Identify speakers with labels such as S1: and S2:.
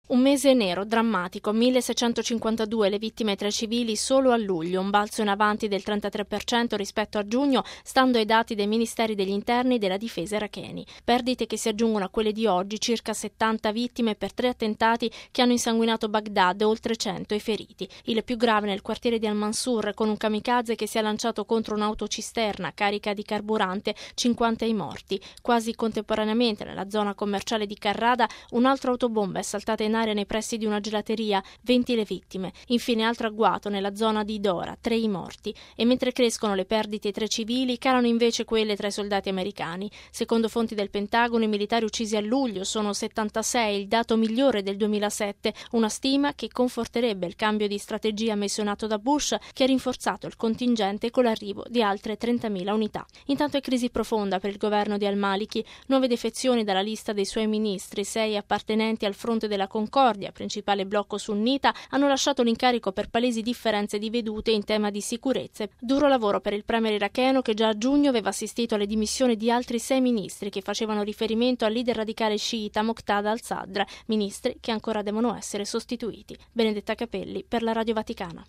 S1: Un mese nero, drammatico, 1652 le vittime tra i civili solo a luglio, un balzo in avanti del 33% rispetto a giugno, stando ai dati dei Ministeri degli Interni e della Difesa iracheni. Perdite che si aggiungono a quelle di oggi, circa 70 vittime per 3 attentati che hanno insanguinato Baghdad, oltre 100 i feriti. Il più grave nel quartiere di Al-Mansur, con un kamikaze che si è lanciato contro un'autocisterna carica di carburante, 50 i morti. Quasi contemporaneamente, nella zona commerciale di Carrada, un altro autobomba è saltata in aria nei pressi di una gelateria, 20 le vittime. Infine altro agguato nella zona di Dora, 3 i morti. E mentre crescono le perdite tra i civili, calano invece quelle tra i soldati americani. Secondo fonti del Pentagono, i militari uccisi a luglio sono 76, il dato migliore del 2007, una stima che conforterebbe il cambio di strategia messo in atto da Bush, che ha rinforzato il contingente con l'arrivo di altre 30.000 unità. Intanto è crisi profonda per il governo di al-Maliki, nuove defezioni dalla lista dei suoi ministri, 6 appartenenti al fronte della Concordia, principale blocco sunnita, hanno lasciato l'incarico per palesi differenze di vedute in tema di sicurezza. Duro lavoro per il premier iracheno che già a giugno aveva assistito alle dimissioni di altri 6 ministri che facevano riferimento al leader radicale sciita Moqtada al-Sadr, ministri che ancora devono essere sostituiti. Benedetta Capelli per la Radio Vaticana.